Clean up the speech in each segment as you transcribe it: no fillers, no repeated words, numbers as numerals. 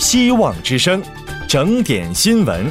希望之声，整点新闻。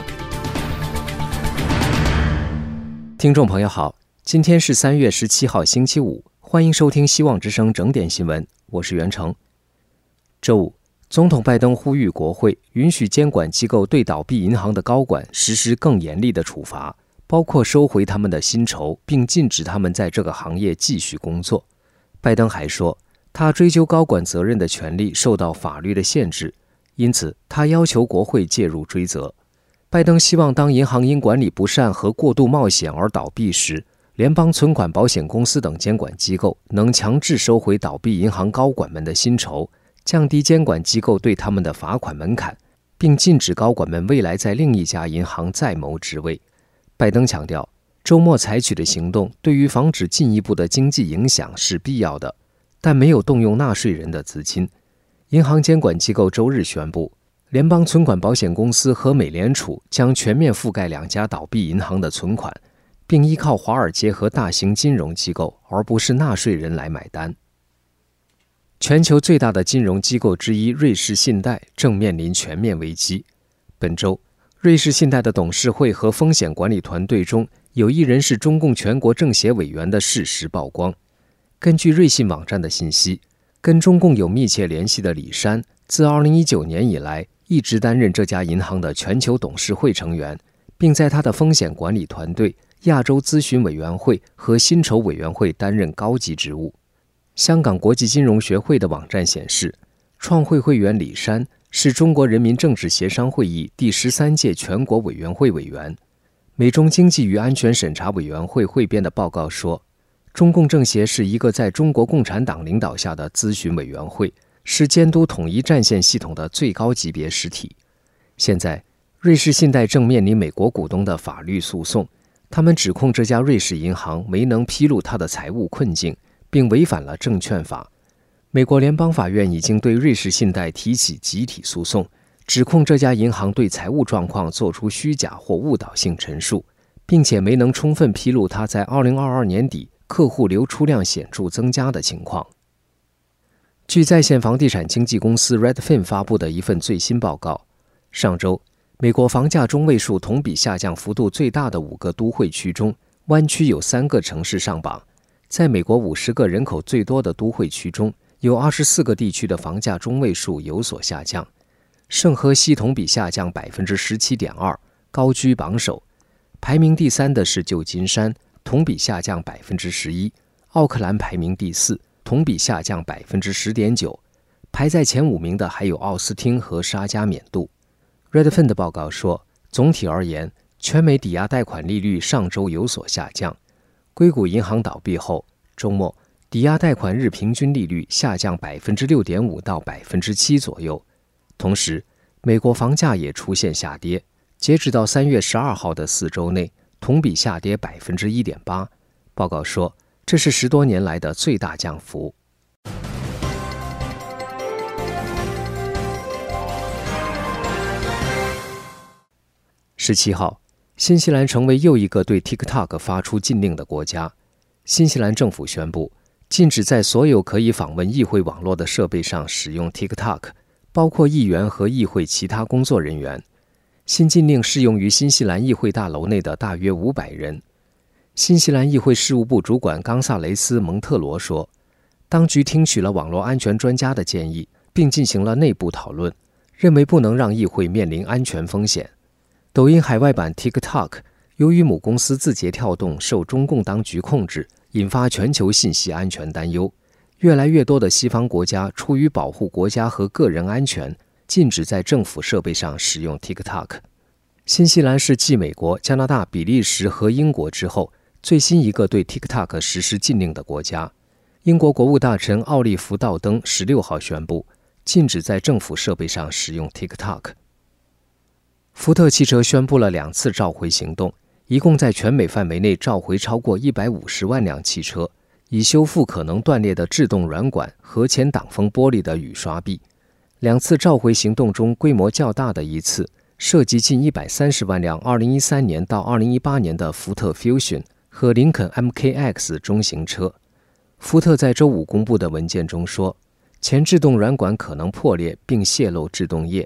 听众朋友好，今天是3月17号星期五，欢迎收听希望之声整点新闻，我是袁成。周五，总统拜登呼吁国会允许监管机构对倒闭银行的高管实施更严厉的处罚，包括收回他们的薪酬，并禁止他们在这个行业继续工作。拜登还说，他追究高管责任的权利受到法律的限制，因此他要求国会介入追责。拜登希望当银行因管理不善和过度冒险而倒闭时，联邦存款保险公司等监管机构能强制收回倒闭银行高管们的薪酬，降低监管机构对他们的罚款门槛，并禁止高管们未来在另一家银行再谋职位。拜登强调，周末采取的行动对于防止进一步的经济影响是必要的，但没有动用纳税人的资金。银行监管机构周日宣布，联邦存款保险公司和美联储将全面覆盖2家倒闭银行的存款，并依靠华尔街和大型金融机构，而不是纳税人来买单。全球最大的金融机构之一瑞士信贷正面临全面危机。本周，瑞士信贷的董事会和风险管理团队中有一人是中共全国政协委员的事实曝光。根据瑞信网站的信息，跟中共有密切联系的李山，自2019年以来一直担任这家银行的全球董事会成员，并在他的风险管理团队、亚洲咨询委员会和薪酬委员会担任高级职务。香港国际金融学会的网站显示，创会会员李山是中国人民政治协商会议第13届全国委员会委员。美中经济与安全审查委员会汇编的报告说，中共政协是一个在中国共产党领导下的咨询委员会，是监督统一战线系统的最高级别实体。现在，瑞士信贷正面临美国股东的法律诉讼，他们指控这家瑞士银行没能披露它的财务困境，并违反了证券法。美国联邦法院已经对瑞士信贷提起集体诉讼，指控这家银行对财务状况做出虚假或误导性陈述，并且没能充分披露它在2022年底客户流出量显著增加的情况。据在线房地产经纪公司 Redfin 发布的一份最新报告，上周，美国房价中位数同比下降幅度最大的5个都会区中，湾区有3个城市上榜。在美国50个人口最多的都会区中，有24个地区的房价中位数有所下降。圣荷西同比下降 17.2%， 高居榜首。排名第3的是旧金山，同比下降 11%， 奥克兰排名第4，同比下降 10.9%。 排在前5名的还有奥斯汀和沙加缅度。Redfin 的报告说，总体而言，全美抵押贷款利率上周有所下降。硅谷银行倒闭后，周末抵押贷款日平均利率下降 6.5% 到 7% 左右。同时，美国房价也出现下跌，截止到3月12号的4周内，同比下跌 1.8%。 报告说，这是10多年来的最大降幅。17号，新西兰成为又一个对 TikTok 发出禁令的国家。新西兰政府宣布，禁止在所有可以访问议会网络的设备上使用 TikTok， 包括议员和议会其他工作人员。新禁令适用于新西兰议会大楼内的大约500人。新西兰议会事务部主管冈萨雷斯·蒙特罗说，当局听取了网络安全专家的建议，并进行了内部讨论，认为不能让议会面临安全风险。抖音海外版 TikTok 由于母公司字节跳动受中共当局控制，引发全球信息安全担忧。越来越多的西方国家出于保护国家和个人安全，禁止在政府设备上使用 TikTok。 新西兰是继美国、加拿大、比利时和英国之后，最新一个对 TikTok 实施禁令的国家。英国国务大臣奥利弗·道登16号宣布，禁止在政府设备上使用 TikTok。福特汽车宣布了2次召回行动，一共在全美范围内召回超过150万辆汽车，以修复可能断裂的制动软管和前挡风玻璃的雨刷壁。2次召回行动中规模较大的一次，涉及近130万辆2013年到2018年的福特 Fusion 和林肯 MKX 中型车。福特在周五公布的文件中说，前制动软管可能破裂并泄漏制动液，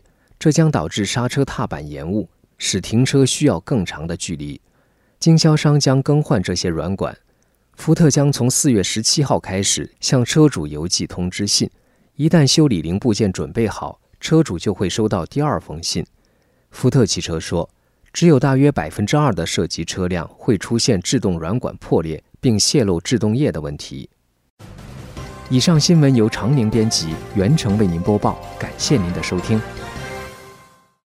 这将导致刹车踏板延误，使停车需要更长的距离。经销商将更换这些软管。福特将从4月17号开始向车主邮寄通知信，一旦修理零部件准备好，车主就会收到第2封信。福特汽车说，只有大约 2% 的涉及车辆会出现制动软管破裂并泄漏制动液的问题。以上新闻由常宁编辑，袁成为您播报，感谢您的收听。